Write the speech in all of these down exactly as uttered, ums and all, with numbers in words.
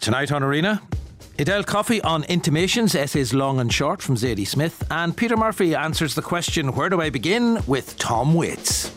Tonight on Arena, Edel Coffey on intimations, essays long and short from Zadie Smith, and Peter Murphy answers the question, where do I begin, with Tom Waits.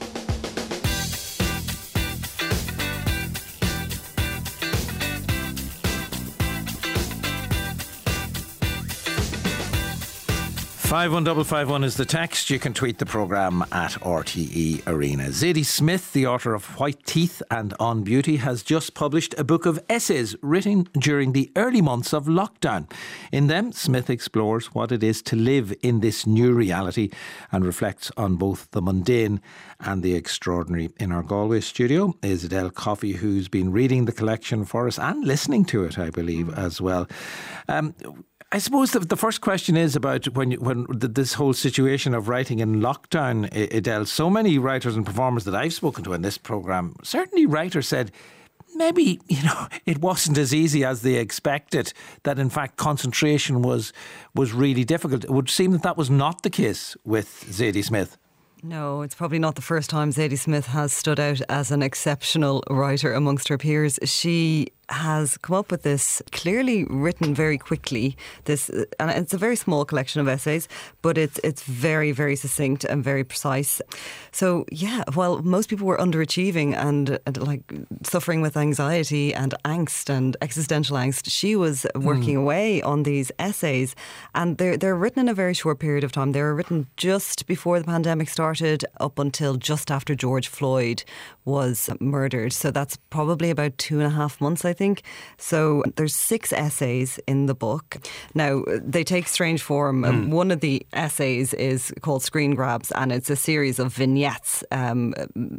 five one five five one is the text. You can tweet the programme at R T E Arena. Zadie Smith, the author of White Teeth and On Beauty, has just published a book of essays written during the early months of lockdown. In them, Smith explores what it is to live in this new reality and reflects on both the mundane and the extraordinary. In our Galway studio is Edel Coffey, who's been reading the collection for us and listening to it, I believe, as well. Um, I suppose the, the first question is about when you, when the, this whole situation of writing in lockdown, Edel. So many writers and performers that I've spoken to in this programme, certainly writers said maybe, you know, it wasn't as easy as they expected, that in fact concentration was was really difficult. It would seem that that was not the case with Zadie Smith. No, it's probably not the first time Zadie Smith has stood out as an exceptional writer amongst her peers. She has come up with this clearly written very quickly. This, and it's a very small collection of essays, but it's it's very, very succinct and very precise. So yeah, while most people were underachieving and, and like suffering with anxiety and angst and existential angst, she was working mm. away on these essays, and they're they're written in a very short period of time. They were written just before the pandemic started, up until just after George Floyd was murdered. So that's probably about two and a half months, I think. So there's six essays in the book. Now, they take strange form. Mm. One of the essays is called Screen Grabs, and it's a series of vignettes um,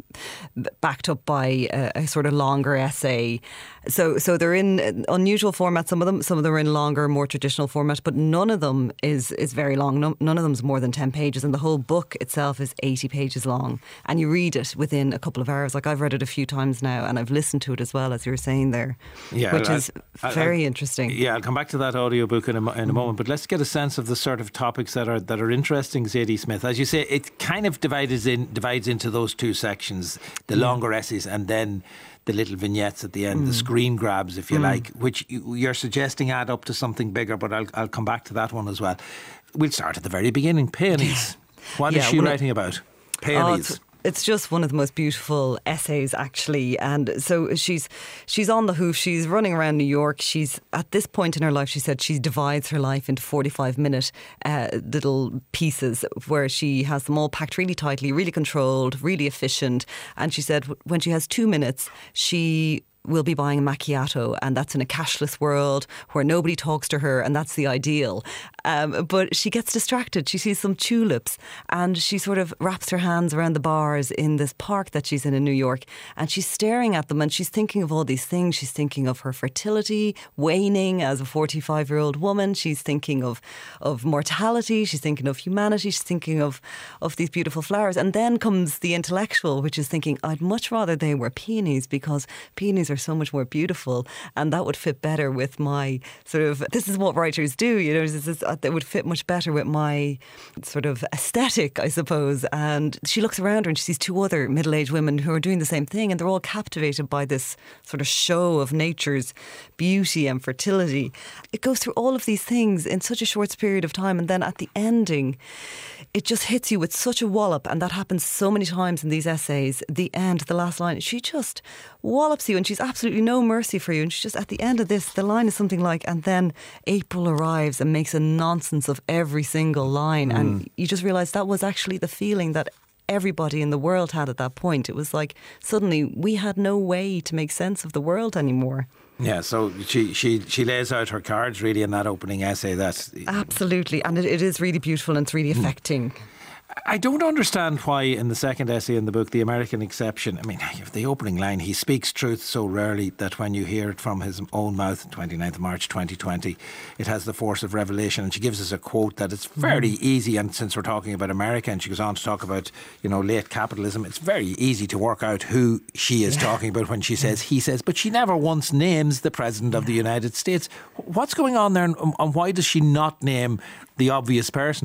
backed up by a, a sort of longer essay. So so they're in unusual formats, some of them. Some of them are in longer, more traditional format, but none of them is, is very long. No, none of them is more than ten pages, and the whole book itself is eighty pages long. And you read it within a couple of hours. Like, I've read it a few times now, and I've listened to it as well, as you were saying there. Yeah, which I'll, is I'll, very I'll, interesting. Yeah, I'll come back to that audiobook in a, in a moment, but let's get a sense of the sort of topics that are that are interesting, Zadie Smith. As you say, it kind of divides in divides into those two sections, the yeah. longer essays and then the little vignettes at the end, mm. the screen grabs, if you mm. like, which you're suggesting add up to something bigger, but I'll, I'll come back to that one as well. We'll start at the very beginning. Peonies. What yeah, is she well, writing about? Peonies. Oh, It's just one of the most beautiful essays, actually. And so she's she's on the hoof. She's running around New York. She's at this point in her life, she said, she divides her life into forty-five minute uh, little pieces where she has them all packed really tightly, really controlled, really efficient. And she said when she has two minutes, she will be buying a macchiato, and that's in a cashless world where nobody talks to her, and that's the ideal. Um, but she gets distracted. She sees some tulips, and she sort of wraps her hands around the bars in this park that she's in in New York, and she's staring at them, and she's thinking of all these things. She's thinking of her fertility waning as a forty-five-year-old woman. She's thinking of of mortality. She's thinking of humanity. She's thinking of, of these beautiful flowers. And then comes the intellectual, which is thinking, I'd much rather they were peonies, because peonies are so much more beautiful, and that would fit better with my sort of, this is what writers do, you know, this is, that would fit much better with my sort of aesthetic, I suppose. And she looks around her and she sees two other middle-aged women who are doing the same thing, and they're all captivated by this sort of show of nature's beauty and fertility. It goes through all of these things in such a short period of time, and then at the ending it just hits you with such a wallop, and that happens so many times in these essays. The end, the last line, she just wallops you, and she's absolutely no mercy for you. And she's just, at the end of this, the line is something like, and then April arrives and makes a nonsense of every single line. Mm. And you just realise that was actually the feeling that everybody in the world had at that point. It was like suddenly we had no way to make sense of the world anymore. Yeah, so she, she, she lays out her cards really in that opening essay. That's absolutely, and it, it is really beautiful and it's really affecting. I don't understand why in the second essay in the book, The American Exception, I mean, the opening line, he speaks truth so rarely that when you hear it from his own mouth, twenty-ninth of March twenty twenty, it has the force of revelation. And she gives us a quote that it's fairly mm. easy, and since we're talking about America, and she goes on to talk about, you know, late capitalism, it's very easy to work out who she is yeah. talking about when she says he says, but she never once names the President of the United States. What's going on there, and, and why does she not name the obvious person?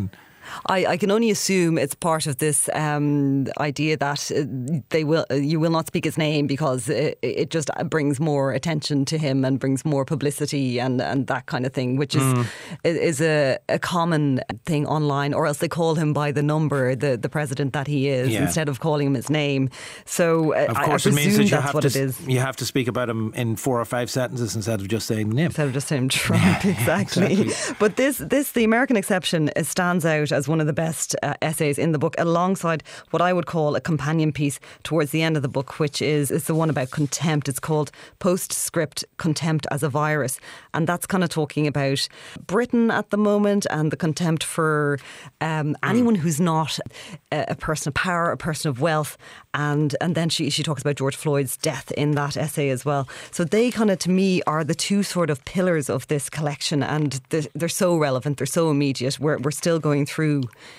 I, I can only assume it's part of this um, idea that they will, you will not speak his name because it, it just brings more attention to him and brings more publicity and, and that kind of thing, which is mm. is a, a common thing online. Or else they call him by the number, the, the president that he is, yeah. instead of calling him his name. So uh, of course, I, I it means that you that's have what to it is. you have to speak about him in four or five sentences instead of just saying the name. Instead of just saying Trump, exactly. exactly. But this this the American Exception stands out as one of the best uh, essays in the book, alongside what I would call a companion piece towards the end of the book, which is it's the one about contempt. It's called Postscript: Contempt as a Virus, and that's kind of talking about Britain at the moment and the contempt for um, anyone who's not a, a person of power, a person of wealth, and and then she she talks about George Floyd's death in that essay as well. So they kind of, to me, are the two sort of pillars of this collection, and they're, they're so relevant, they're so immediate. We're we're still going through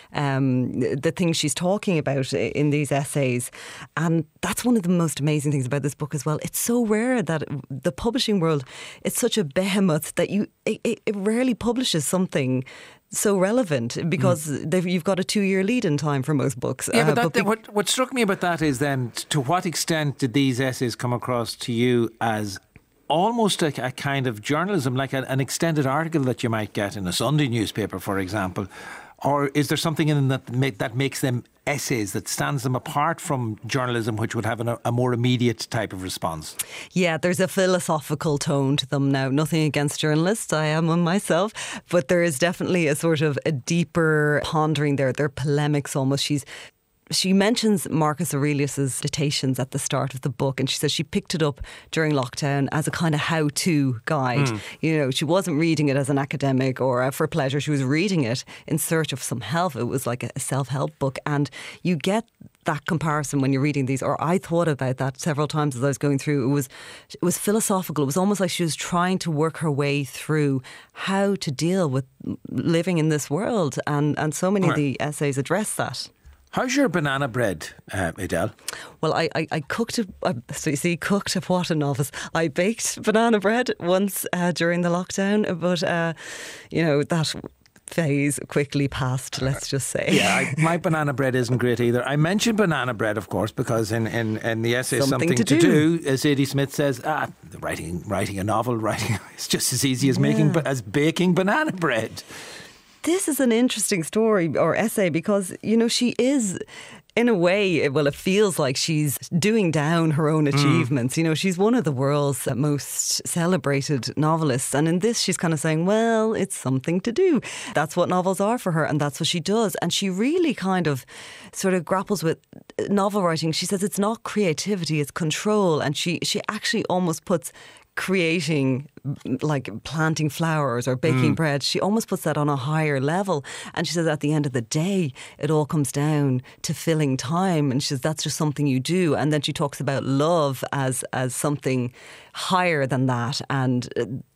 um, the things she's talking about in these essays, and that's one of the most amazing things about this book as well. It's so rare that the publishing world, it's such a behemoth that you it, it rarely publishes something so relevant, because mm. you've got a two-year lead in time for most books. Yeah, but, uh, that, but be- what, what struck me about that is then, to what extent did these essays come across to you as almost a, a kind of journalism, like a, an extended article that you might get in a Sunday newspaper, for example? Or is there something in them that, make, that makes them essays, that stands them apart from journalism, which would have an, a more immediate type of response? Yeah, there's a philosophical tone to them now. Nothing against journalists, I am one myself, but there is definitely a sort of a deeper pondering there. They're polemics almost. She's She mentions Marcus Aurelius's Meditations at the start of the book, and she says she picked it up during lockdown as a kind of how-to guide. Mm. You know, she wasn't reading it as an academic or for pleasure. She was reading it in search of some help. It was like a self-help book, and you get that comparison when you're reading these, or I thought about that several times as I was going through. It was it was philosophical. It was almost like she was trying to work her way through how to deal with living in this world, and, and so many right. of the essays address that. How's your banana bread, uh, Edel? Well, I, I, I cooked it. Uh, so you see, cooked, what a novice. I baked banana bread once uh, during the lockdown, but, uh, you know, that phase quickly passed, let's just say. Yeah, I, my banana bread isn't great either. I mentioned banana bread, of course, because in, in, in the essay Something, Something to, to Do, do Zadie Smith says, ah, writing, writing a novel, writing is just as easy as, yeah. making, as baking banana bread. This is an interesting story or essay because, you know, she is, in a way, well, it feels like she's doing down her own achievements. Mm. You know, she's one of the world's most celebrated novelists. And in this, she's kind of saying, well, it's something to do. That's what novels are for her. And that's what she does. And she really kind of sort of grapples with novel writing. She says it's not creativity, it's control. And she, she actually almost puts creating, like planting flowers or baking mm. bread, she almost puts that on a higher level. And she says at the end of the day, it all comes down to filling time. And she says that's just something you do. And then she talks about love as as something higher than that. And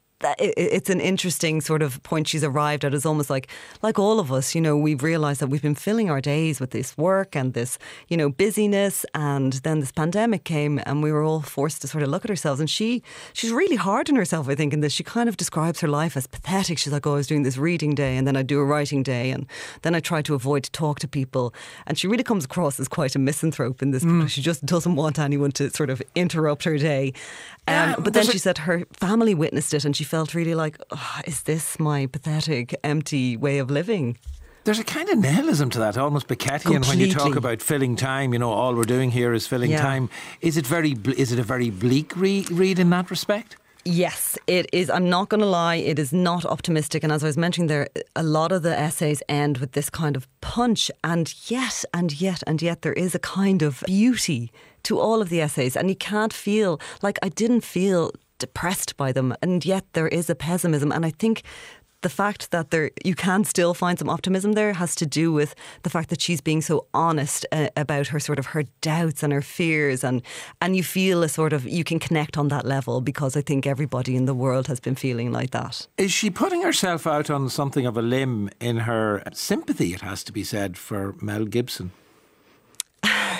it's an interesting sort of point she's arrived at. It's almost like, like all of us, you know, we've realised that we've been filling our days with this work and this, you know, busyness, and then this pandemic came and we were all forced to sort of look at ourselves. And she, she's really hard on herself, I think, in this. She kind of describes her life as pathetic. She's like, oh, I was doing this reading day and then I do a writing day and then I try to avoid to talk to people. And she really comes across as quite a misanthrope in this mm. because she just doesn't want anyone to sort of interrupt her day. Um, yeah, but then she said her family witnessed it and she felt really like, oh, is this my pathetic, empty way of living? There's a kind of nihilism to that, almost Beckettian, when you talk about filling time. You know, all we're doing here is filling yeah. time. Is it very? Is it a very bleak re- read in that respect? Yes, it is. I'm not going to lie, it is not optimistic. And as I was mentioning there, a lot of the essays end with this kind of punch. And yet, and yet, and yet, there is a kind of beauty to all of the essays. And you can't feel, like I didn't feel depressed by them. And yet there is a pessimism. And I think the fact that there you can still find some optimism there has to do with the fact that she's being so honest uh, about her sort of her doubts and her fears, and and you feel a sort of, you can connect on that level, because I think everybody in the world has been feeling like that. Is she putting herself out on something of a limb in her sympathy, it has to be said, for Mel Gibson?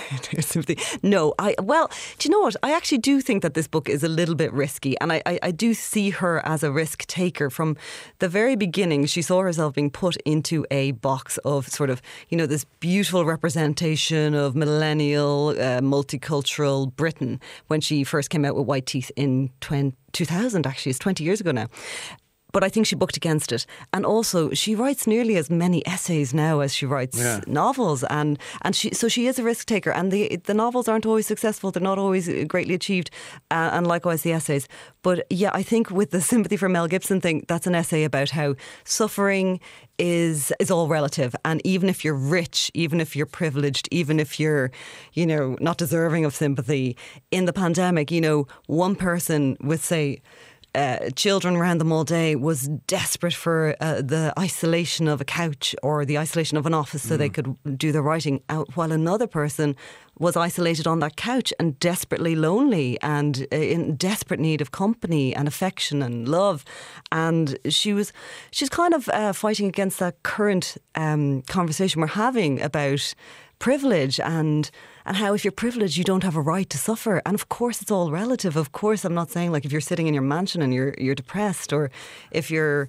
sympathy. No, I well, do you know what? I actually do think that this book is a little bit risky, and I, I, I do see her as a risk taker. From the very beginning, she saw herself being put into a box of sort of, you know, this beautiful representation of millennial, uh, multicultural Britain when she first came out with White Teeth in two thousand, actually. It's twenty years ago now. But I think she bucked against it. And also, she writes nearly as many essays now as she writes yeah. novels. And and she so she is a risk taker. And the the novels aren't always successful. They're not always greatly achieved. Uh, and likewise, the essays. But yeah, I think with the sympathy for Mel Gibson thing, that's an essay about how suffering is is all relative. And even if you're rich, even if you're privileged, even if you're, you know, not deserving of sympathy, in the pandemic, you know, one person with, say, Uh, children around them all day was desperate for uh, the isolation of a couch or the isolation of an office so mm. they could do their writing, out, while another person was isolated on that couch and desperately lonely and uh, in desperate need of company and affection and love. And she was she's kind of uh, fighting against that current um, conversation we're having about privilege and and how if you're privileged you don't have a right to suffer. And of course it's all relative. Of course I'm not saying like if you're sitting in your mansion and you're you're depressed, or if you're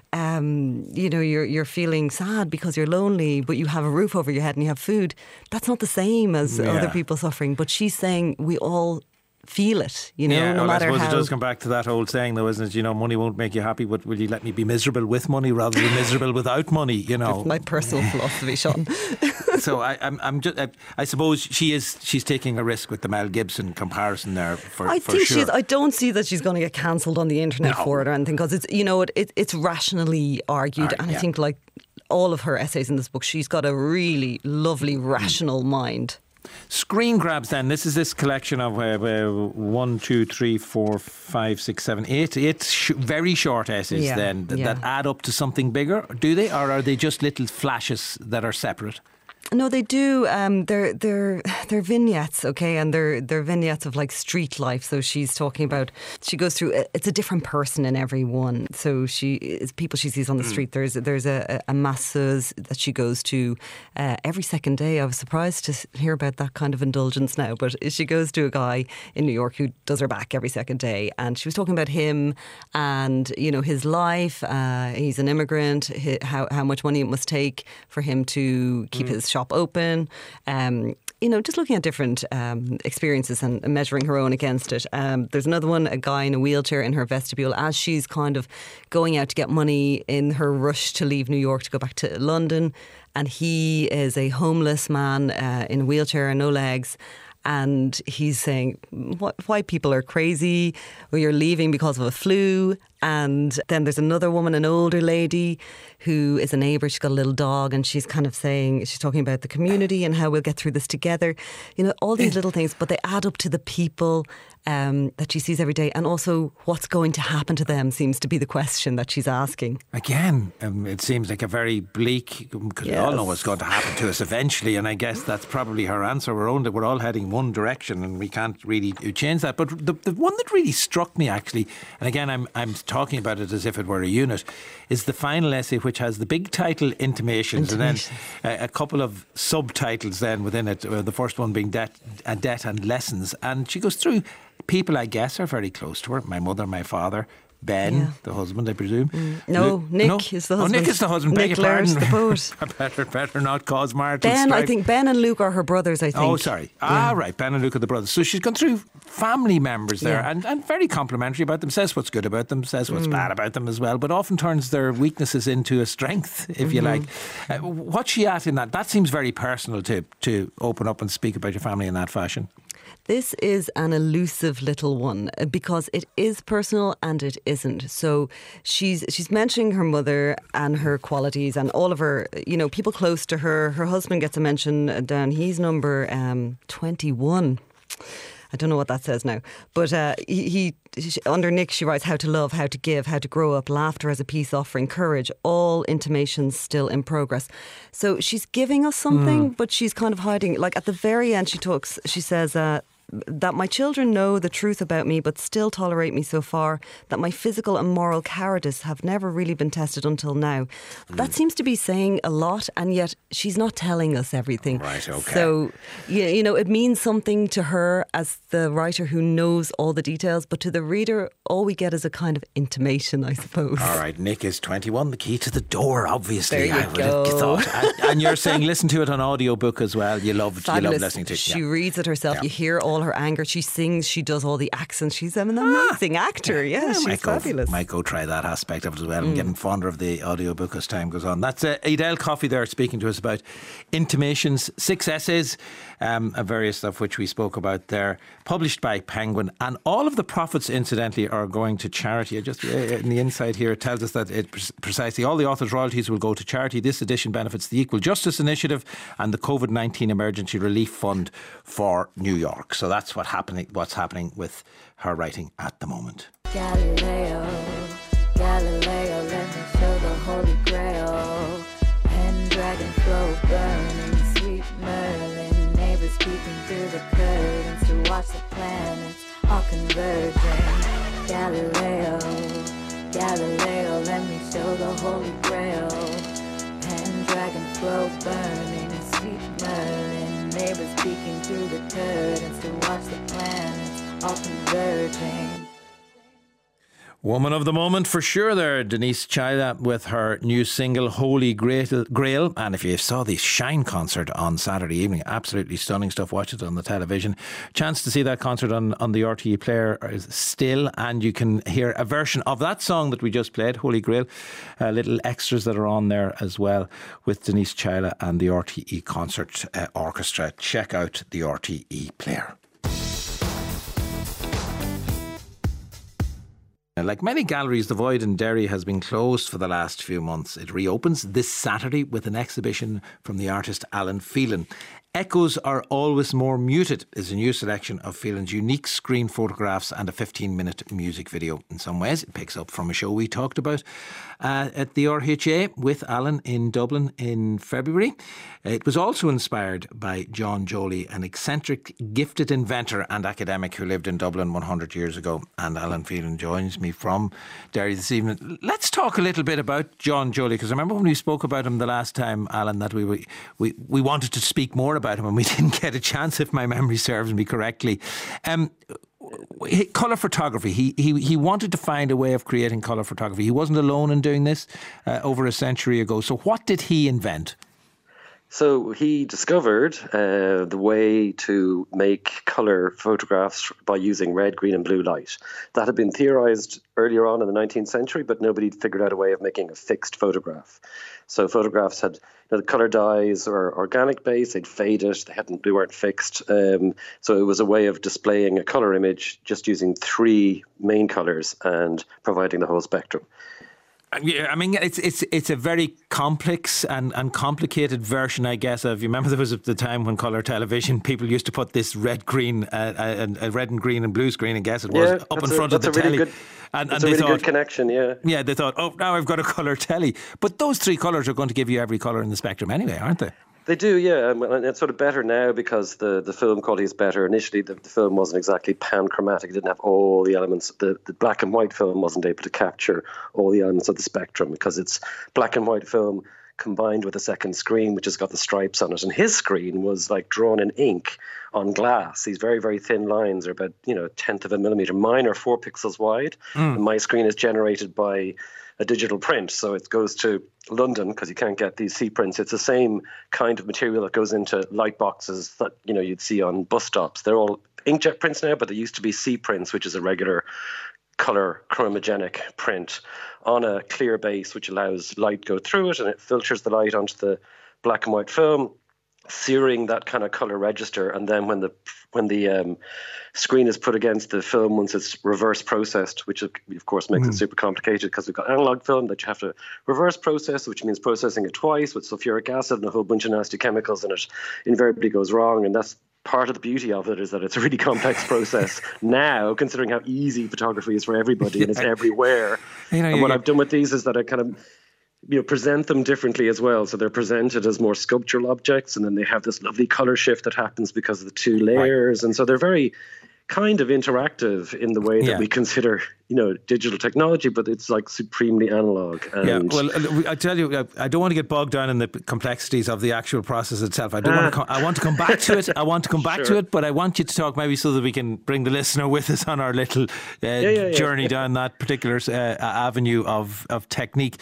um, you know you're you're feeling sad because you're lonely but you have a roof over your head and you have food, that's not the same as yeah. other people suffering. But she's saying we all feel it, you know, yeah, no well, matter I suppose how. It does come back to that old saying, though, isn't it? You know, money won't make you happy, but will you let me be miserable with money rather than miserable without money? You know, it's my personal philosophy, Sean. So I, I'm, I'm just, I, I suppose she is, she's taking a risk with the Mel Gibson comparison there. For, I for think sure. she's. I don't see that she's going to get cancelled on the internet no. for it or anything, because it's, you know, it, it it's rationally argued, Right, and yeah. I think like all of her essays in this book, she's got a really lovely rational mm. mind. Screen grabs then. This is this collection of uh, uh, one, two, three, four, five, six, seven, eight. Eight sh- very short essays yeah, then th- yeah. that add up to something bigger. Do they? Or are they just little flashes that are separate? No, they do. Um, they're they're they're vignettes, okay, and they're they're vignettes of like street life. So she's talking about. She goes through. It's a different person in every one. So she is people she sees on the street. There's there's a, a masseuse that she goes to uh, every second day. I was surprised to hear about that kind of indulgence now. But she goes to a guy in New York who does her back every second day, and she was talking about him and you know his life. Uh, he's an immigrant. His, how how much money it must take for him to keep mm. his shop open, um, you know, just looking at different um, experiences and measuring her own against it. Um, there's another one, a guy in a wheelchair in her vestibule as she's kind of going out to get money in her rush to leave New York to go back to London. And he is a homeless man uh, in a wheelchair and no legs. And he's saying, what, white people are crazy, or you're leaving because of a flu. And then there's another woman, an older lady, who is a neighbour. She's got a little dog, and she's kind of saying, she's talking about the community and how we'll get through this together. You know, all these little things, but they add up to the people um, that she sees every day. And also, what's going to happen to them seems to be the question that she's asking. Again, um, it seems like a very bleak, because yes. we all know what's going to happen to us eventually. And I guess that's probably her answer. We're, only, we're all heading one direction, and we can't really change that. But the, the one that really struck me, actually, and again, I'm I'm talking about it as if it were a unit, is the final essay, which has the big title Intimations, Intimations. and then a, a couple of subtitles then within it, uh, the first one being debt, uh, debt and lessons. And she goes through people I guess are very close to her: my mother, my father, Ben, yeah. the husband, I presume. Mm. No, Luke, Nick no? is the husband. Oh, Nick is the husband. Nick Lair's the poet. better, better not cause Martin Ben, strife. I think Ben and Luke are her brothers, I think. Oh, sorry. Yeah. Ah, right. Ben and Luke are the brothers. So she's gone through family members there yeah. and, and very complimentary about them, says what's good about them, says what's mm. bad about them as well, but often turns their weaknesses into a strength, if mm-hmm. you like. Uh, what's she at in that? That seems very personal to, to open up and speak about your family in that fashion. This is an elusive little one because it is personal and it isn't. So she's she's mentioning her mother and her qualities and all of her, you know, people close to her. Her husband gets a mention down. He's number um, twenty-one. I don't know what that says now. But uh, he, he under Nick, she writes how to love, how to give, how to grow up, laughter as a peace offering, courage, all intimations still in progress. So she's giving us something, mm. but she's kind of hiding. Like at the very end, she talks, she says, uh, that my children know the truth about me but still tolerate me so far, that my physical and moral cowardice have never really been tested until now. Mm. That seems to be saying a lot, and yet she's not telling us everything. Right, okay. So, you, you know, it means something to her as the writer who knows all the details, but to the reader, all we get is a kind of intimation, I suppose. All right, Nick is twenty-one, the key to the door, obviously. There you I would go. have thought. And, and you're saying listen to it on audiobook as well. You love, you love listening to it. She yeah. reads it herself. Yeah. You hear all her anger. She sings. She does all the accents. She's an amazing ah, actor. Yeah, yeah she's might fabulous. Go, might go try that aspect of it as well. Mm. I'm getting fonder of the audiobook as time goes on. That's uh, Edel Coffey there speaking to us about Intimations, six essays, um, various of which we spoke about there, published by Penguin. And all of the profits, incidentally, are going to charity. Just uh, in the inside here, it tells us that it precisely all the author's royalties will go to charity. This edition benefits the Equal Justice Initiative and the COVID nineteen Emergency Relief Fund for New York. So that's what happening. What's happening with her writing at the moment. Galileo, Galileo, let me show the Holy Grail. Pendragon flow burning, sweet Merlin, neighbors peeping through the curtains to watch the planets all converging. Galileo, Galileo, let me show the Holy Grail. Pendragon flow burning, sweet Merlin, neighbors peeking through the curtains to watch the planets all converging. Woman of the moment for sure there, Denise Chaila with her new single Holy Grail. And if you saw the Shine concert on Saturday evening, absolutely stunning stuff. Watch it on the television. Chance to see that concert on, on the R T E player still, and you can hear a version of that song that we just played, Holy Grail. Uh, little extras that are on there as well with Denise Chaila and the R T E Concert uh, Orchestra. Check out the R T E player. Like many galleries, the Void in Derry has been closed for the last few months. It reopens this Saturday with an exhibition from the artist Alan Phelan. Echoes Are Always More Muted is a new selection of Phelan's unique screen photographs and a fifteen minute music video. In some ways, it picks up from a show we talked about uh, at the R H A with Alan in Dublin in February. It was also inspired by John Joly, an eccentric, gifted inventor and academic who lived in Dublin one hundred years ago. And Alan Phelan joins me from Derry this evening. Let's talk a little bit about John Joly, because I remember when we spoke about him the last time, Alan, that we were, we, we wanted to speak more about him and we didn't get a chance, if my memory serves me correctly. Um, colour photography. He, he he wanted to find a way of creating colour photography. He wasn't alone in doing this uh, over a century ago. So what did he invent? So he discovered uh, the way to make colour photographs by using red, green and blue light. That had been theorised earlier on in the nineteenth century, but nobody had figured out a way of making a fixed photograph. So photographs had, you know, the colour dyes were organic based, they'd faded, they hadn't, they weren't fixed. Um, so it was a way of displaying a colour image just using three main colours and providing the whole spectrum. Yeah, I mean, it's it's it's a very complex and, and complicated version, I guess, of, you remember there was the time when colour television, people used to put this red, green, uh, and uh, red and green and blue screen, I guess it was, yeah, up in a, front of the really telly. Good, and, that's and a really they thought, good connection, yeah. Yeah, they thought, oh, now I've got a colour telly. But those three colours are going to give you every colour in the spectrum anyway, aren't they? They do, yeah, and it's sort of better now because the, the film quality is better. Initially, the, the film wasn't exactly panchromatic. It didn't have all the elements. The, the black and white film wasn't able to capture all the elements of the spectrum because it's black and white film combined with a second screen, which has got the stripes on it. And his screen was like drawn in ink on glass. These very, very thin lines are about, you know, a tenth of a millimetre. Mine are four pixels wide. Mm. And my screen is generated by a digital print, so it goes to London because you can't get these C prints. It's the same kind of material that goes into light boxes that, you know, you'd see on bus stops. They're all inkjet prints now, but they used to be C prints, which is a regular colour chromogenic print on a clear base, which allows light to go through it and it filters the light onto the black and white film, searing that kind of colour register. And then when the when the um, screen is put against the film, once it's reverse processed, which of course makes mm. it super complicated because we've got analog film that you have to reverse process, which means processing it twice with sulfuric acid and a whole bunch of nasty chemicals, and it invariably goes wrong. And that's part of the beauty of it, is that it's a really complex process now, considering how easy photography is for everybody and it's everywhere. You know, and what I've done with these is that I kind of you know, present them differently as well. So they're presented as more sculptural objects, and then they have this lovely color shift that happens because of the two layers. Right. And so they're very kind of interactive in the way that yeah. we consider, you know, digital technology, but it's like supremely analog. And yeah, well, I tell you, I don't want to get bogged down in the complexities of the actual process itself. I don't ah. want to. Come, I want to come back to it. I want to come back sure. to it, but I want you to talk maybe so that we can bring the listener with us on our little uh, yeah, yeah, journey yeah. down that particular uh, avenue of of technique.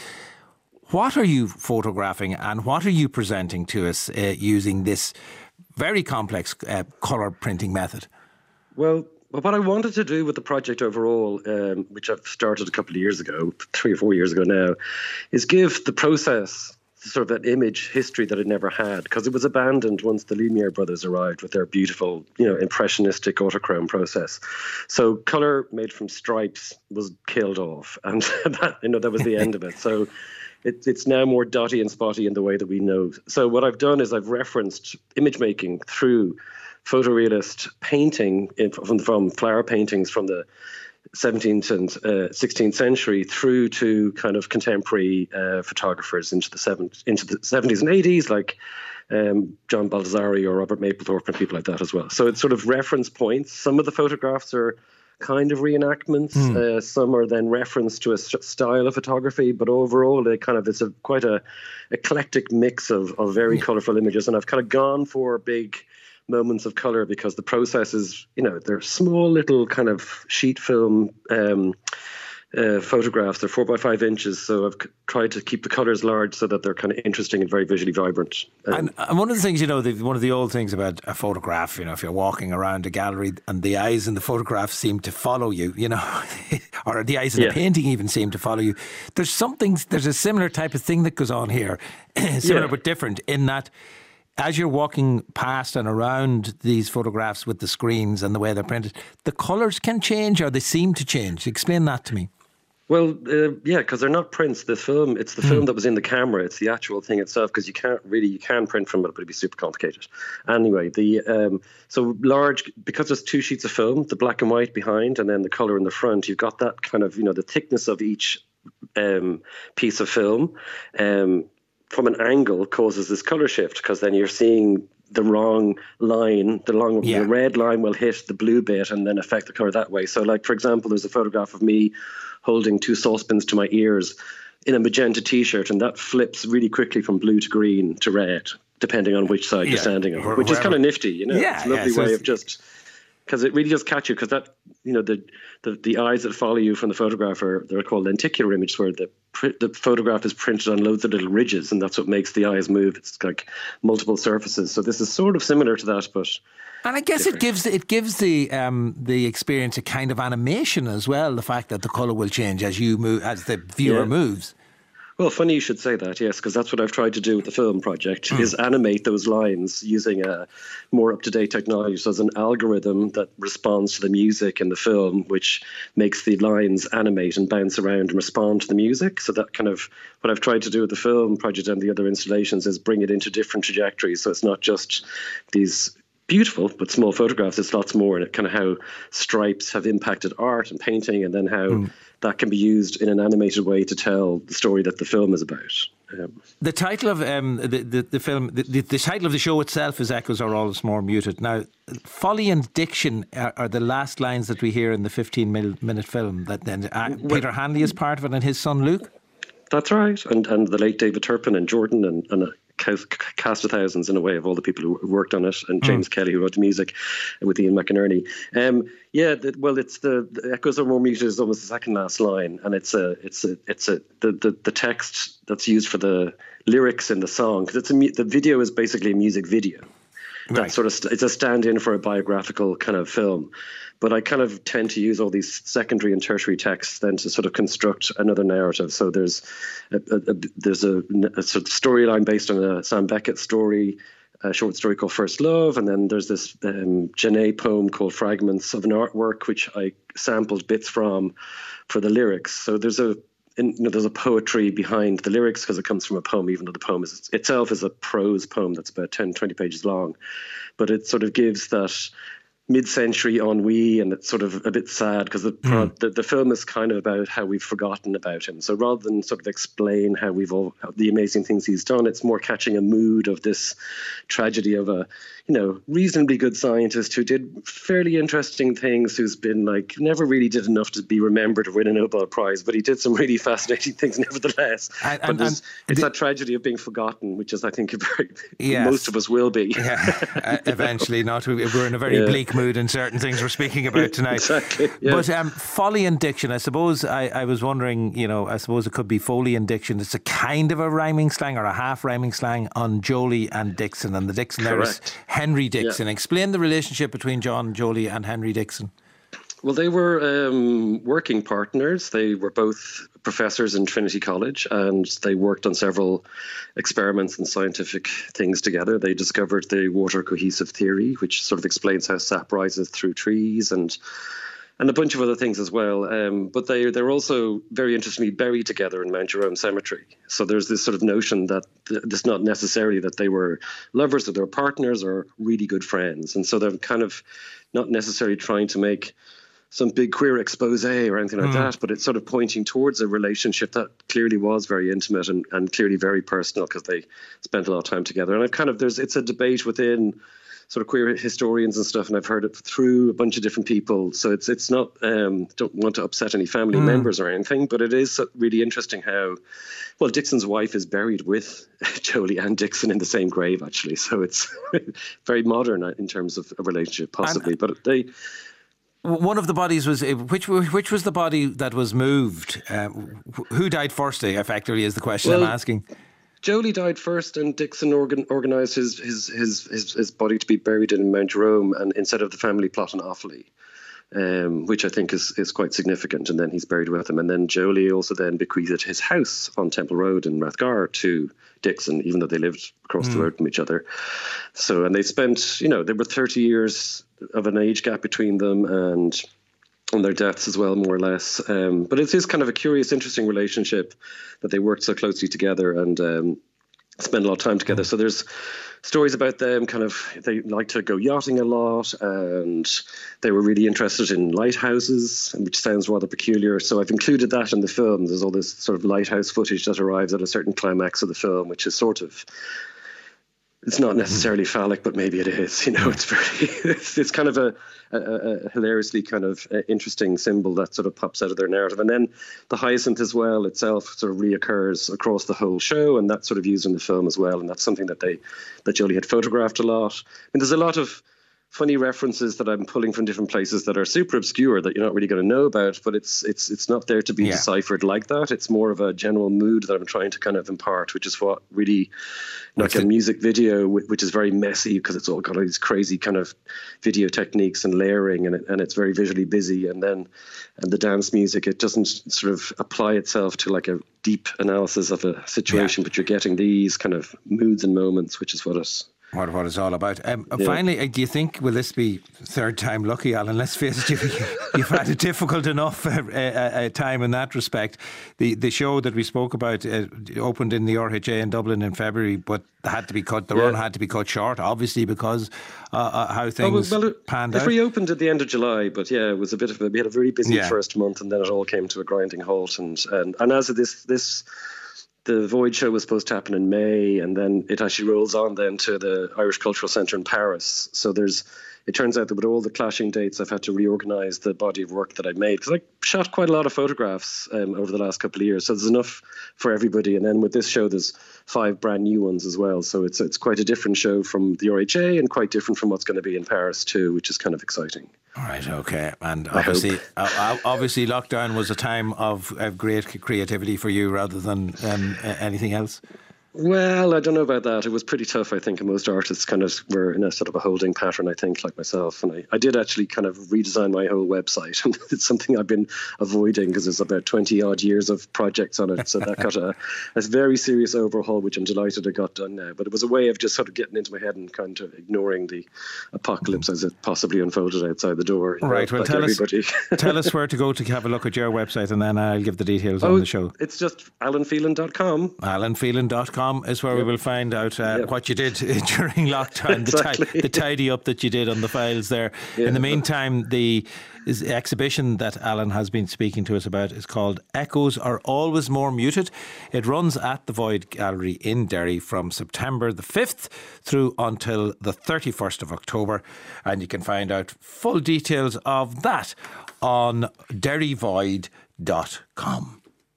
What are you photographing and what are you presenting to us uh, using this very complex uh, colour printing method? Well, what I wanted to do with the project overall, um, which I've started a couple of years ago, three or four years ago now, is give the process sort of an image history that it never had, because it was abandoned once the Lumiere brothers arrived with their beautiful, you know, impressionistic autochrome process. So colour made from stripes was killed off, and that, you know, that was the end of it. So it, it's now more dotty and spotty in the way that we know. So what I've done is I've referenced image making through photorealist painting in, from, from flower paintings from the seventeenth and uh, sixteenth century through to kind of contemporary uh, photographers into the seventies, into the seventies and eighties, like um, John Baldessari or Robert Mapplethorpe and people like that as well. So it's sort of reference points. Some of the photographs are kind of reenactments. Mm. Uh, some are then reference to a st- style of photography, but overall, they kind of it's a quite a eclectic mix of of very yeah. colourful images. And I've kind of gone for big moments of color because the process is, you know, they're small little kind of sheet film um, uh, photographs. They're four by five inches, so I've c- tried to keep the colors large so that they're kind of interesting and very visually vibrant. Um, and, and one of the things, you know, the, one of the old things about a photograph, you know, if you're walking around a gallery and the eyes in the photograph seem to follow you, you know, or the eyes in yeah. the painting even seem to follow you. There's something, there's a similar type of thing that goes on here, similar yeah. but different in that. As you're walking past and around these photographs with the screens and the way they're printed, the colours can change or they seem to change. Explain that to me. Well, uh, yeah, because they're not prints. The film, it's the mm. film that was in the camera. It's the actual thing itself, because you can't really, you can print from it, but it'd be super complicated. Anyway, the um, so large, because there's two sheets of film, the black and white behind and then the colour in the front, you've got that kind of, you know, the thickness of each um, piece of film. Um from an angle causes this color shift, because then you're seeing the wrong line, the long yeah. the red line will hit the blue bit and then affect the color that way. So like, for example, there's a photograph of me holding two saucepans to my ears in a magenta t-shirt, and that flips really quickly from blue to green to red, depending on which side yeah. you're standing on, which is kind of nifty, you know. Yeah, it's a lovely yeah, so way of just, because it really does catch you, because that, you know, the, the the eyes that follow you from the photograph are, they're called lenticular images, where the the photograph is printed on loads of little ridges, and that's what makes the eyes move. It's like multiple surfaces. So this is sort of similar to that, but and I guess different. it gives it gives the um, the experience a kind of animation as well. The fact that the colour will change as you move, as the viewer yeah. moves. Well, funny you should say that, yes, because that's what I've tried to do with the film project, mm. is animate those lines using a more up-to-date technology. So there's an algorithm that responds to the music in the film, which makes the lines animate and bounce around and respond to the music. So that kind of, what I've tried to do with the film project and the other installations is bring it into different trajectories. So it's not just these beautiful but small photographs, it's lots more, and it kind of how stripes have impacted art and painting, and then how mm. that can be used in an animated way to tell the story that the film is about. Um, the title of um, the, the the film, the, the title of the show itself is "Echoes Are Always More Muted." Now, folly and diction are, are the last lines that we hear in the fifteen minute film. That then uh, Peter Hanley is part of it, and his son Luke. That's right, and and the late David Turpin and Jordan and and. A, cast of thousands in a way of all the people who worked on it, and James mm. Kelly who wrote the music with Ian McInerney. Um, yeah, the, well, it's the, the Echoes Are More Muted is almost the second last line, and it's a it's a it's a the the, the text that's used for the lyrics in the song, because it's a the video is basically a music video. Right. That sort of it's a stand-in for a biographical kind of film. But I kind of tend to use all these secondary and tertiary texts then to sort of construct another narrative. So there's a, a, a there's a, a sort of storyline based on a Sam Beckett story, a short story called First Love, and then there's this um, Genet poem called Fragments of an Artwork, which I sampled bits from for the lyrics. So there's a in, you know, there's a poetry behind the lyrics because it comes from a poem, even though the poem is, itself is a prose poem that's about ten, twenty pages long. But it sort of gives that mid-century ennui, and it's sort of a bit sad because the, Mm. the the film is kind of about how we've forgotten about him. So rather than sort of explain how we've all the amazing things he's done, it's more catching a mood of this tragedy of a, you know, reasonably good scientist who did fairly interesting things, who's been like never really did enough to be remembered or win a Nobel Prize, but he did some really fascinating things nevertheless. And- but and- there's- and it's the- that tragedy of being forgotten, which is, I think, a very Yes. most of us will be. Yeah, uh, eventually not. We- We're in a very Yeah. bleak mood in certain things we're speaking about tonight. Exactly, yeah. But um, folly and diction, I suppose, I, I was wondering, you know, I suppose it could be foley and diction. It's a kind of a rhyming slang or a half rhyming slang on Jolie and Dixon. And the Dixon there is Correct. Henry Dixon. Yeah. Explain the relationship between John Jolie and Henry Dixon. Well, they were um, working partners. They were both professors in Trinity College, and they worked on several experiments and scientific things together. They discovered the water cohesive theory, which sort of explains how sap rises through trees, and and a bunch of other things as well. Um, but they they're also very interestingly buried together in Mount Jerome Cemetery. So there's this sort of notion that th- it's not necessarily that they were lovers or they were partners or really good friends, and so they're kind of not necessarily trying to make some big queer expose or anything like that, but it's sort of pointing towards a relationship that clearly was very intimate and, and clearly very personal because they spent a lot of time together. And I've kind of, there's, it's a debate within sort of queer historians and stuff, and I've heard it through a bunch of different people. So it's it's not, um, don't want to upset any family Mm. members or anything, but it is really interesting how, well, Dixon's wife is buried with Jolie and Dixon in the same grave, actually. So it's very modern in terms of a relationship, possibly. And- but they... One of the bodies was, which which was the body that was moved? Um, who died first, effectively, is the question Well, I'm asking. Jolie died first, and Dixon organ, organised his, his his his his body to be buried in Mount Jerome, and instead of the family plot in Offaly, um, which I think is is quite significant. And then he's buried with him. And then Jolie also then bequeathed his house on Temple Road in Rathgar to Dixon, even though they lived across the road from each other. So, and they spent, you know, there were thirty years of an age gap between them, and on their deaths as well, more or less. Um, but it is kind of a curious, interesting relationship that they worked so closely together and um, spend a lot of time together. So there's stories about them kind of, they like to go yachting a lot, and they were really interested in lighthouses, which sounds rather peculiar. So I've included that in the film. There's all this sort of lighthouse footage that arrives at a certain climax of the film, which is sort of, it's not necessarily phallic, but maybe it is. You know, it's very, it's, it's kind of a, a, a hilariously kind of uh, interesting symbol that sort of pops out of their narrative. And then the hyacinth as well itself sort of reoccurs across the whole show, and that's sort of used in the film as well. And that's something that they, that Jolie had photographed a lot. And there's a lot of funny references that I'm pulling from different places that are super obscure that you're not really going to know about, but it's it's it's not there to be Yeah. deciphered like that. It's more of a general mood that I'm trying to kind of impart, which is what really, like What's a it- music video, whi- which is very messy because it's all got all these crazy kind of video techniques and layering, and it, and it's very visually busy. And then, and the dance music, it doesn't sort of apply itself to like a deep analysis of a situation, but you're getting these kind of moods and moments, which is what it. What, what it's all about. Um, Yeah. Finally, uh, do you think, will this be third time lucky, Alan? Let's face it, you've, you've had a difficult enough uh, uh, uh, time in that respect. The the show that we spoke about uh, opened in the R H A in Dublin in February, but had to be cut, the Yeah. run had to be cut short, obviously, because uh, uh, how things Oh, well, it, panned it out. reopened at the end of July, but yeah, it was a bit of a, we had a very busy Yeah. first month, and then it all came to a grinding halt. And and, and as of this this. The Void show was supposed to happen in May, and then it actually rolls on then to the Irish Cultural Centre in Paris. So there's, it turns out that with all the clashing dates, I've had to reorganise the body of work that I made, because I shot quite a lot of photographs um, over the last couple of years. So there's enough for everybody. And then with this show, there's five brand new ones as well. So it's it's quite a different show from the R H A and quite different from what's going to be in Paris too, which is kind of exciting. All right, okay. And I obviously, hope. uh, obviously, lockdown was a time of, of great creativity for you rather than um, a- anything else. Well, I don't know about that. It was pretty tough, I think, and most artists kind of were in a sort of a holding pattern, I think, like myself. And I, I did actually kind of redesign my whole website. And it's something I've been avoiding because there's about twenty odd years of projects on it. So that got a, a very serious overhaul, which I'm delighted it got done now. But it was a way of just sort of getting into my head and kind of ignoring the apocalypse as it possibly unfolded outside the door. you know, Right, well, like tell everybody. us, tell us where to go to have a look at your website, and then I'll give the details Oh, on the show. It's just alan phelan dot com. alan phelan dot com. com is where yep. we will find out uh, yep. what you did during lockdown, exactly. the, ti- the tidy up that you did on the files there. Yeah. In the meantime, the is the exhibition that Alan has been speaking to us about is called Echoes Are Always More Muted. It runs at the Void Gallery in Derry from September the fifth through until the thirty-first of October. And you can find out full details of that on derry void dot com.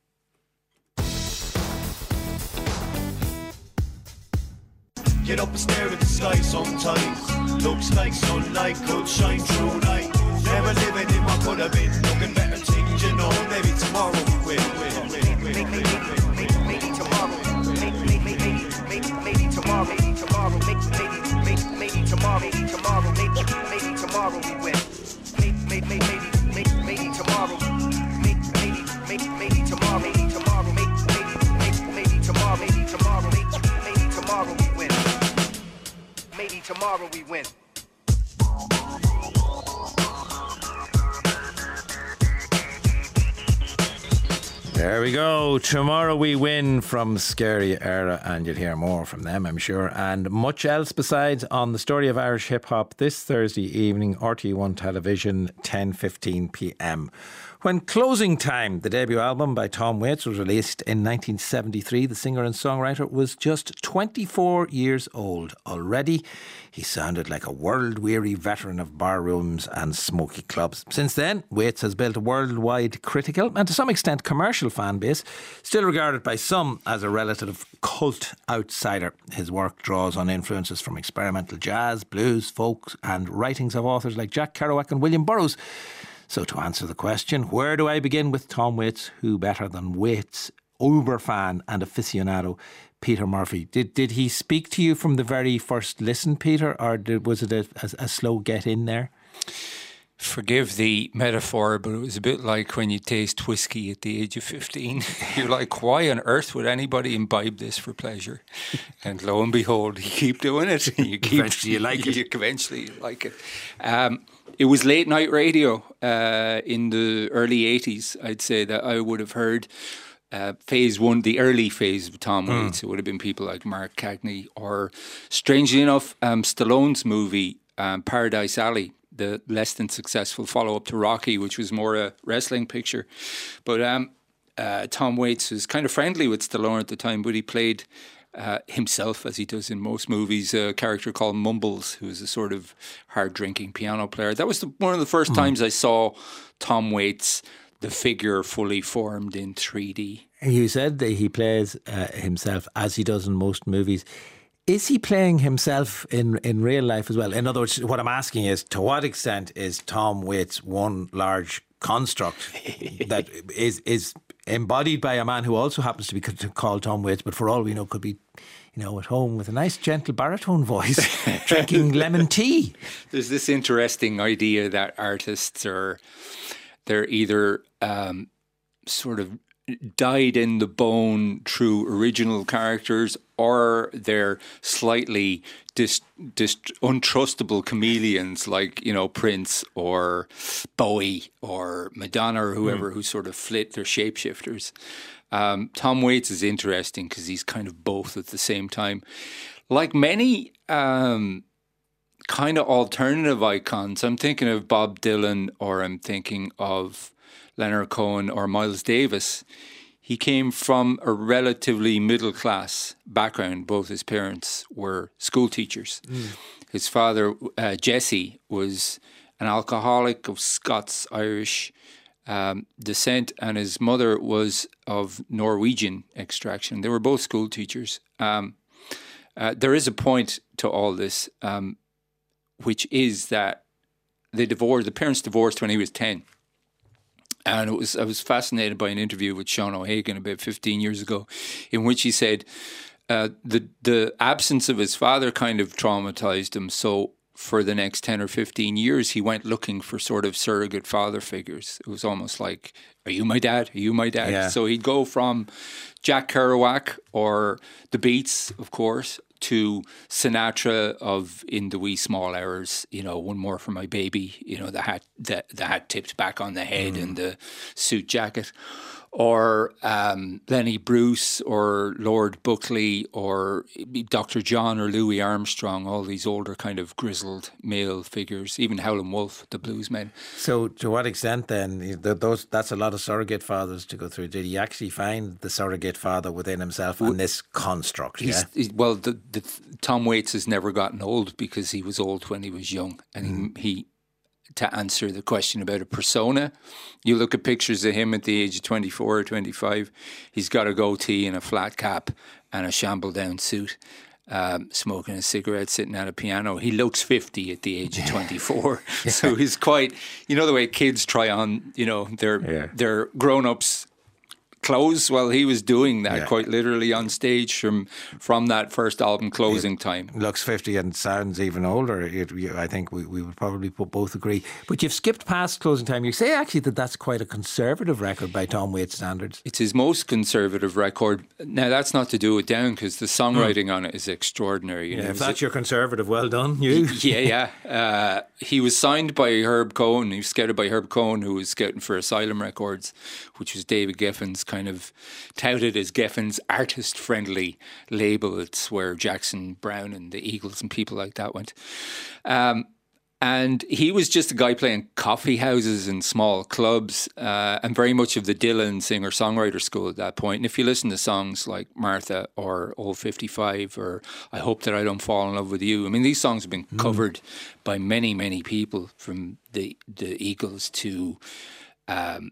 Get up and stare at the sky sometimes. Looks like sunlight could shine through night. Never living in what could have been. Looking better things, you know. Maybe tomorrow we will. Maybe tomorrow. Maybe tomorrow. Maybe tomorrow. Maybe tomorrow. Maybe tomorrow. Maybe tomorrow we win. Maybe maybe maybe tomorrow. Maybe maybe tomorrow. Maybe tomorrow. Maybe maybe tomorrow. Maybe tomorrow. Maybe tomorrow we win. Maybe tomorrow we win. There we go. Tomorrow we win from Scary Era, and you'll hear more from them, I'm sure, and much else besides on the Story of Irish Hip Hop this Thursday evening, R T one Television, ten fifteen p m. When Closing Time, the debut album by Tom Waits, was released in nineteen seventy-three, the singer and songwriter was just twenty-four years old. Already, he sounded like a world-weary veteran of bar rooms and smoky clubs. Since then, Waits has built a worldwide critical and to some extent commercial fan base, still regarded by some as a relative cult outsider. His work draws on influences from experimental jazz, blues, folk and writings of authors like Jack Kerouac and William Burroughs. So to answer the question, where do I begin with Tom Waits? Who better than Waits, uber fan and aficionado, Peter Murphy? Did did he speak to you from the very first listen, Peter, or did, was it a, a, a slow get in there? Forgive the metaphor, but it was a bit like when you taste whiskey at the age of fifteen. You're like, why on earth would anybody imbibe this for pleasure? And lo and behold, you keep doing it. You keep, eventually you like it. You, eventually you like it. Um, it was late night radio uh, in the early eighties, I'd say, that I would have heard uh, phase one, the early phase of Tom mm. Waits. It would have been people like Mark Cagney or, strangely enough, um, Stallone's movie, um, Paradise Alley, the less than successful follow-up to Rocky, which was more a wrestling picture. But um, uh, Tom Waits was kind of friendly with Stallone at the time, but he played uh, himself, as he does in most movies, a character called Mumbles, who was a sort of hard-drinking piano player. That was the, one of the first mm. times I saw Tom Waits, the figure fully formed in three D. You said that he plays uh, himself, as he does in most movies. Is he playing himself in, in real life as well? In other words, what I'm asking is, to what extent is Tom Waits one large construct that is is embodied by a man who also happens to be called Tom Waits, but for all we know could be, you know, at home with a nice gentle baritone voice, drinking lemon tea? There's this interesting idea that artists are, they're either um, sort of dyed in the bone through original characters, or they're slightly dis, dis, untrustable chameleons like, you know, Prince or Bowie or Madonna or whoever, mm. who sort of flit, they're shapeshifters. Um, Tom Waits is interesting because he's kind of both at the same time. Like many um, kind of alternative icons, I'm thinking of Bob Dylan, or I'm thinking of Leonard Cohen or Miles Davis. He came from a relatively middle-class background. Both his parents were school teachers. Mm. His father, uh, Jesse, was an alcoholic of Scots-Irish um, descent, and his mother was of Norwegian extraction. They were both school teachers. Um, uh, there is a point to all this, um, which is that they divorced. The parents divorced when he was ten. And it was I was fascinated by an interview with Sean O'Hagan about fifteen years ago, in which he said uh, the the absence of his father kind of traumatized him. So for the next ten or fifteen years, he went looking for sort of surrogate father figures. It was almost like, are you my dad? Are you my dad? Yeah. So he'd go from Jack Kerouac or the Beats, of course, to Sinatra of In the Wee Small Hours, you know, One More for My Baby, you know, the hat the, the hat tipped back on the head mm. and the suit jacket. or um, Lenny Bruce, or Lord Buckley, or Doctor John or Louis Armstrong, all these older kind of grizzled male figures, even Howlin' Wolf, the bluesmen. So to what extent then, those that's a lot of surrogate fathers to go through. Did he actually find the surrogate father within himself and this construct? Yeah? He's, well, the, the, Tom Waits has never gotten old because he was old when he was young. And mm. he, he to answer the question about a persona, you look at pictures of him at the age of twenty-four or twenty-five, he's got a goatee and a flat cap and a shamble down suit, um, smoking a cigarette, sitting at a piano. He looks fifty at the age of twenty-four. Yeah. So he's quite, you know, the way kids try on, you know, their, yeah. their grown-ups clothes. Well, he was doing that yeah. quite literally on stage from from that first album closing it time. Looks fifty and sounds even older. It, I think we, we would probably both agree. But you've skipped past closing time. You say actually that that's quite a conservative record by Tom Waits standards. It's his most conservative record. Now that's not to do it down because the songwriting mm. on it is extraordinary. You yeah, know, if that's your conservative, well done, you. Yeah, yeah. Uh, he was signed by Herb Cohen. He was scouted by Herb Cohen, who was scouting for Asylum Records, which was David Geffen's kind of touted as Geffen's artist-friendly label. It's where Jackson Browne and the Eagles and people like that went. Um, and he was just a guy playing coffee houses and small clubs, uh, and very much of the Dylan singer-songwriter school at that point. And if you listen to songs like Martha or Old fifty-five or I Hope That I Don't Fall in Love With You, I mean, these songs have been mm. covered by many, many people, from the, the Eagles to... Um,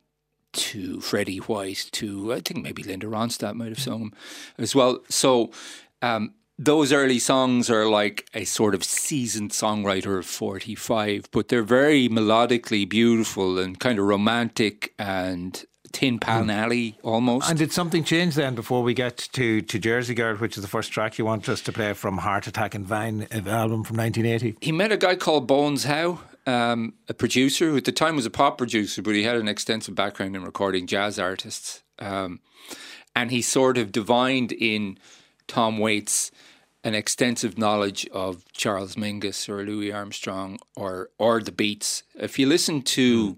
to Freddie White, to I think maybe Linda Ronstadt might have sung them as well. So um, those early songs are like a sort of seasoned songwriter of forty-five, but they're very melodically beautiful and kind of romantic and Tin Pan mm. Alley almost. And did something change then before we get to, to Jersey Girl, which is the first track you want us to play from Heart Attack and Vine, an album from nineteen eighty? He met a guy called Bones Howe, Um, a producer who at the time was a pop producer, but he had an extensive background in recording jazz artists. Um, and he sort of divined in Tom Waits an extensive knowledge of Charles Mingus or Louis Armstrong or or the Beats. If you listen to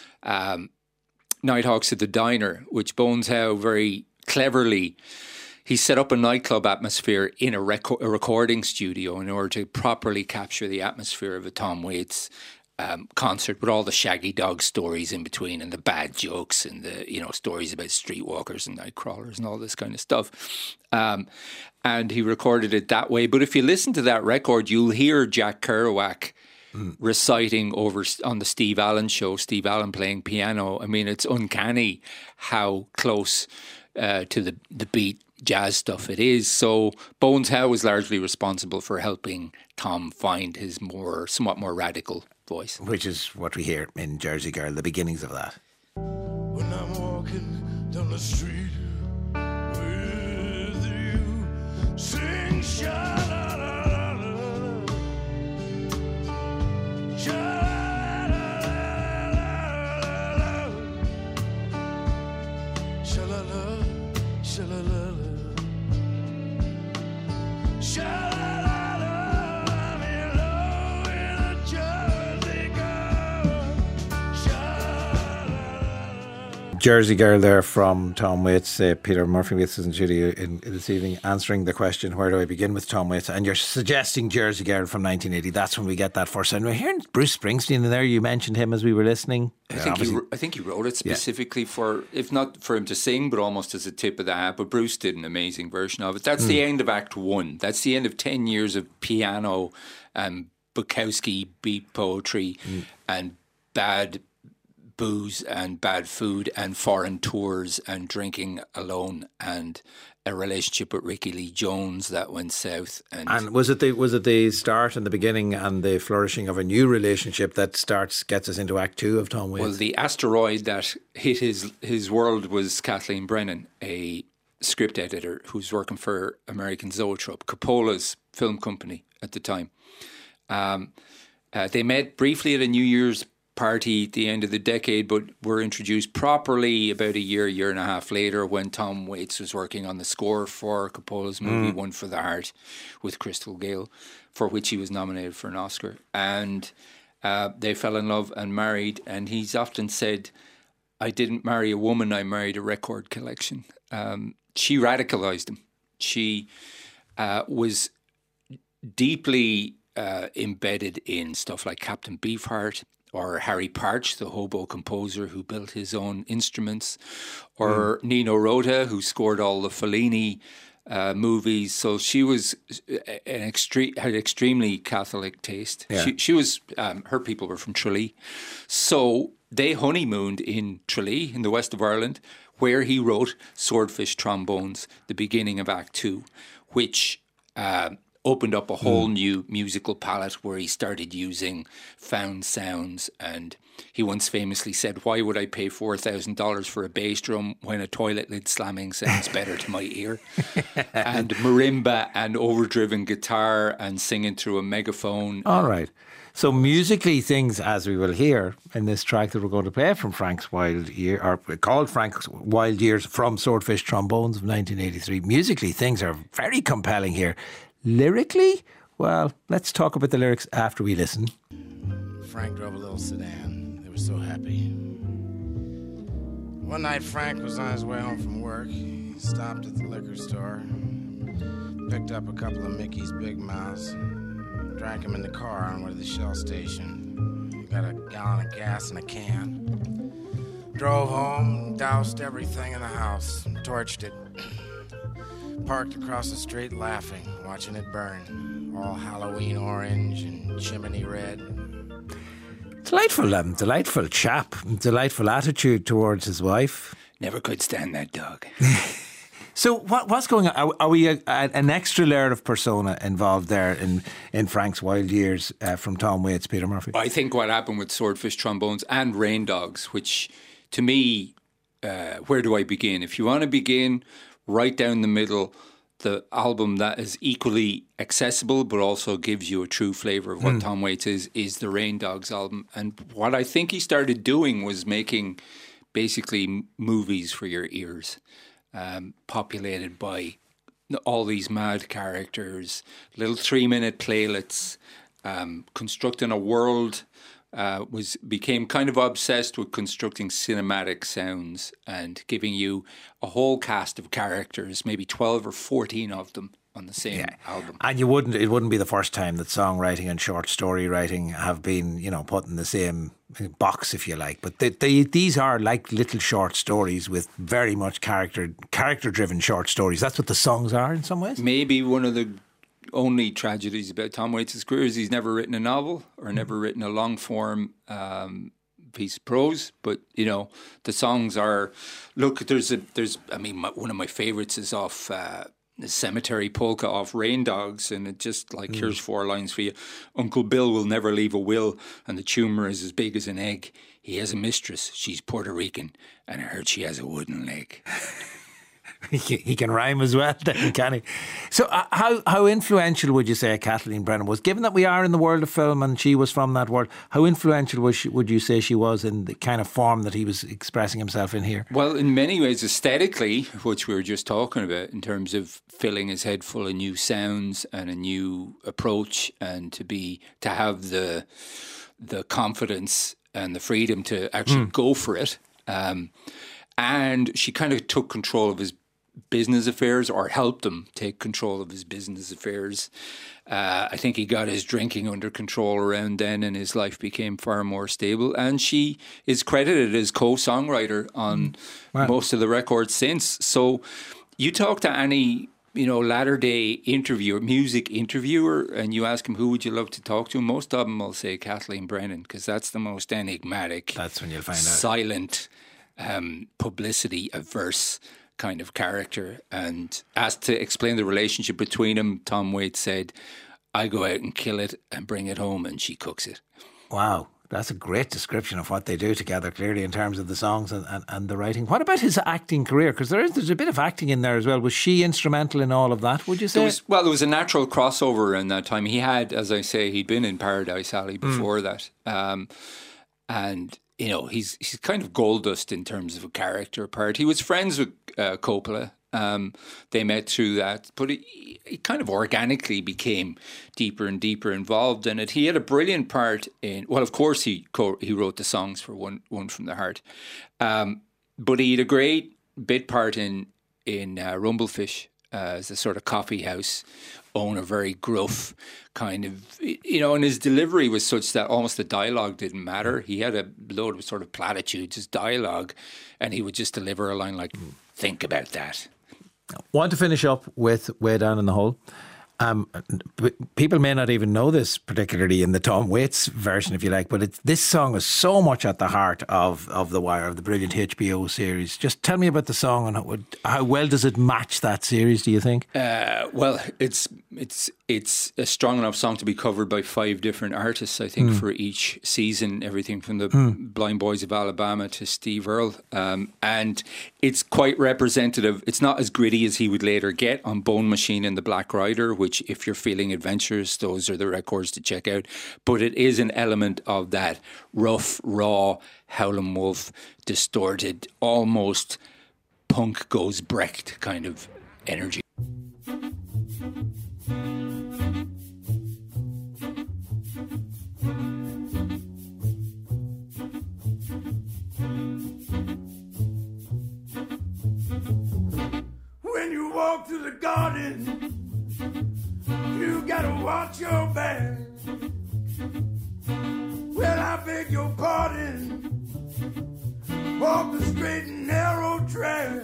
um, Nighthawks at the Diner, which Bones Howe very cleverly... He set up a nightclub atmosphere in a, rec- a recording studio in order to properly capture the atmosphere of a Tom Waits um, concert, with all the Shaggy Dog stories in between and the bad jokes and the, you know, stories about streetwalkers and night crawlers and all this kind of stuff. Um, and he recorded it that way. But if you listen to that record, you'll hear Jack Kerouac mm. reciting over on the Steve Allen show, Steve Allen playing piano. I mean, it's uncanny how close uh, to the, the beat jazz stuff it is. So Bones Howe was largely responsible for helping Tom find his more, somewhat more radical voice. Which is what we hear in Jersey Girl, the beginnings of that. When I'm walking down the street with you, sing sha-la-la-la-la, sha-la-la-la-la, sha-la-la, sha-la-la. Jersey Girl there from Tom Waits. uh, Peter Murphy with us in studio in, in this evening, answering the question, where do I begin with Tom Waits? And you're suggesting Jersey Girl from nineteen eighty. That's when we get that first sound. We're hearing Bruce Springsteen in there. You mentioned him as we were listening. I think, he, I think he wrote it specifically yeah. for, if not for him to sing, but almost as a tip of the hat. But Bruce did an amazing version of it. That's mm. the end of Act One. That's the end of ten years of piano and Bukowski beat poetry mm. and bad booze and bad food and foreign tours and drinking alone and a relationship with Ricky Lee Jones that went south. And, and was it the was it the start and the beginning and the flourishing of a new relationship that starts gets us into Act Two of Tom Waits? Well, the asteroid that hit his his world was Kathleen Brennan, a script editor who's working for American Zoetrope, Coppola's film company at the time. Um, uh, they met briefly at a New Year's party at the end of the decade, but were introduced properly about a year, year and a half later, when Tom Waits was working on the score for Coppola's movie mm. One for the Heart with Crystal Gayle, for which he was nominated for an Oscar. And uh, they fell in love and married. And he's often said, I didn't marry a woman, I married a record collection. Um, she radicalized him. She uh, was deeply uh, embedded in stuff like Captain Beefheart, or Harry Partch, the hobo composer who built his own instruments, or mm. Nino Rota, who scored all the Fellini uh, movies. So she was an extreme, had extremely Catholic taste. Yeah. She, she was, um, her people were from Tralee. So they honeymooned in Tralee, in the west of Ireland, where he wrote Swordfish Trombones, the beginning of Act Two, which uh, opened up a whole mm. new musical palette where he started using found sounds. And he once famously said, "Why would I pay four thousand dollars for a bass drum when a toilet lid slamming sounds better to my ear?" And marimba and overdriven guitar and singing through a megaphone. All right. So musically, things, as we will hear in this track that we're going to play from Frank's Wild Year, or called Frank's Wild Years from Swordfish Trombones of nineteen eighty-three, musically things are very compelling here. Lyrically, well, let's talk about the lyrics after we listen. Frank drove a little sedan. They were so happy. One night Frank was on his way home from work. He stopped at the liquor store, picked up a couple of Mickey's Big Mouths, drank them in the car on the way to the Shell station. Got a gallon of gas in a can. Drove home, doused everything in the house, torched it. Parked across the street laughing, watching it burn. All Halloween orange and chimney red. Delightful, um, delightful chap. Delightful attitude towards his wife. Never could stand that dog. So what, what's going on? Are, are we a, a, an extra layer of persona involved there in, in Frank's Wild Years uh, from Tom Waits, Peter Murphy? I think what happened with Swordfish Trombones and Rain Dogs, which to me, uh, where do I begin? If you want to begin right down the middle, the album that is equally accessible but also gives you a true flavour of what mm. Tom Waits is, is the Rain Dogs album. And what I think he started doing was making basically movies for your ears. Um, populated by all these mad characters, little three-minute playlets, um, constructing a world. Uh, was became kind of obsessed with constructing cinematic sounds and giving you a whole cast of characters, maybe twelve or fourteen of them on the same yeah. album. And you wouldn't it wouldn't be the first time that songwriting and short story writing have been, you know, put in the same box, if you like. But they, they, these are like little short stories with very much character character driven short stories. That's what the songs are in some ways. Maybe one of the only tragedies about Tom Waits' career is he's never written a novel or never mm. written a long form um, piece of prose. But you know, the songs are. Look, there's a there's. I mean, my, one of my favourites is off uh, the Cemetery Polka off Rain Dogs, and it just like mm. here's four lines for you. Uncle Bill will never leave a will, and the tumour is as big as an egg. He has a mistress. She's Puerto Rican, and I heard she has a wooden leg. He can rhyme as well, can he? So uh, how how influential would you say Kathleen Brennan was? Given that we are in the world of film and she was from that world, how influential was she, would you say she was in the kind of form that he was expressing himself in here? Well, in many ways, aesthetically, which we were just talking about, in terms of filling his head full of new sounds and a new approach, and to be to have the the confidence and the freedom to actually mm. go for it. Um, and she kind of took control of his business affairs, or helped him take control of his business affairs. Uh, I think he got his drinking under control around then, and his life became far more stable. And she is credited as co-songwriter on wow. most of the records since. So you talk to any, you know, latter day interviewer, music interviewer, and you ask him who would you love to talk to, most of them will say Kathleen Brennan, because that's the most enigmatic. That's when you'll find out. Silent, um, publicity averse kind of character. And asked to explain the relationship between them, Tom Waits said, "I go out and kill it and bring it home, and she cooks it." Wow, that's a great description of what they do together, clearly, in terms of the songs and, and, and the writing. What about his acting career? Because there is there's a bit of acting in there as well. Was she instrumental in all of that, would you say? There was, well, there was a natural crossover in that time. He had, as I say, he'd been in Paradise Alley before mm. that. Um, and you know, he's he's kind of gold dust in terms of a character part. He was friends with uh, Coppola, Um, they met through that, but he, he kind of organically became deeper and deeper involved in it. He had a brilliant part in, well, of course, he co- he wrote the songs for One One from the Heart, um, but he had a great bit part in in uh, Rumblefish uh, as a sort of coffee house owner, very gruff kind of, you know, and his delivery was such that almost the dialogue didn't matter. He had a load of sort of platitudes as dialogue, and he would just deliver a line like, "Think about that." Want to finish up with Way Down in the Hole. Um, people may not even know this, particularly in the Tom Waits version, if you like, but it's, this song is so much at the heart of, of The Wire, of the brilliant H B O series. Just tell me about the song and how, how well does it match that series, do you think? Uh, well, it's it's it's a strong enough song to be covered by five different artists, I think, mm. for each season. Everything from the mm. Blind Boys of Alabama to Steve Earle. Um, and it's quite representative. It's not as gritty as he would later get on Bone Machine and The Black Rider, which which if you're feeling adventurous, those are the records to check out. But it is an element of that rough, raw, Howlin' Wolf, distorted, almost punk goes Brecht kind of energy. When you walk through the garden, you gotta watch your back. Well, I beg your pardon. Walk the straight and narrow track.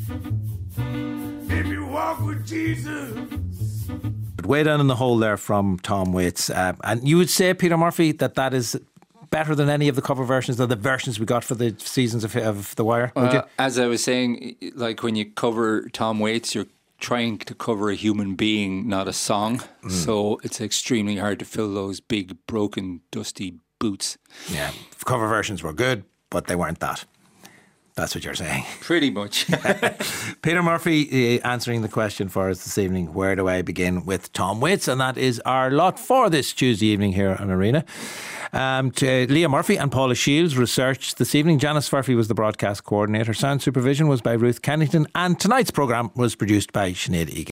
If you walk with Jesus. Way Down in the Hole there from Tom Waits. Uh, and you would say, Peter Murphy, that that is better than any of the cover versions, or the versions we got for the seasons of, of The Wire, would uh, you? As I was saying, like when you cover Tom Waits, you're trying to cover a human being, not a song. Mm. So it's extremely hard to fill those big, broken, dusty boots. Yeah, cover versions were good, but they weren't that. That's what you're saying. Pretty much. Peter Murphy uh, answering the question for us this evening, where do I begin, with Tom Waits? And that is our lot for this Tuesday evening here on Arena. Um, to Leah Murphy and Paula Shields researched this evening. Janice Furphy was the broadcast coordinator. Sound supervision was by Ruth Kennington. And tonight's programme was produced by Sinead Egan.